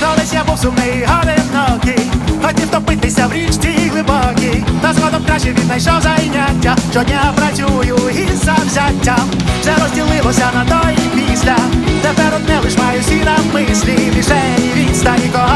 Колись я був сумний, одинокий, хотів топитися в річці глибокій, та згодом краще віднайшов заняття. Щодня працюю із завзяттям. Все розділилося на до і після. Тепер одне лиш маю всі на мислі. Мішені відстані кого